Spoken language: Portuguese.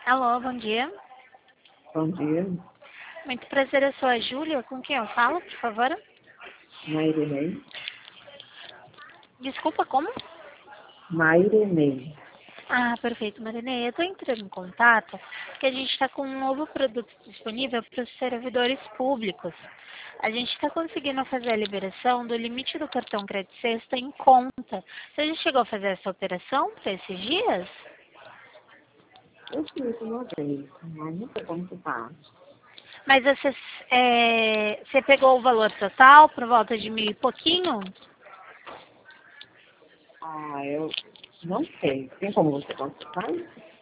Alô, bom dia. Bom dia, Muito prazer, eu sou a Júlia. Com quem eu falo, por favor? Mairenei. Desculpa, como? Mairenei. Ah, perfeito, Marinê. Eu estou entrando em contato porque a gente está com um novo produto disponível para os servidores públicos. A gente está conseguindo fazer a liberação do limite do cartão crédito sexta em conta. Você já chegou a fazer essa operação para esses dias? Eu fiz uma vez, mas não sei como que tá. Mas você pegou o valor total por volta de 1.000 e pouquinho? Eu não sei. Tem como você consultar?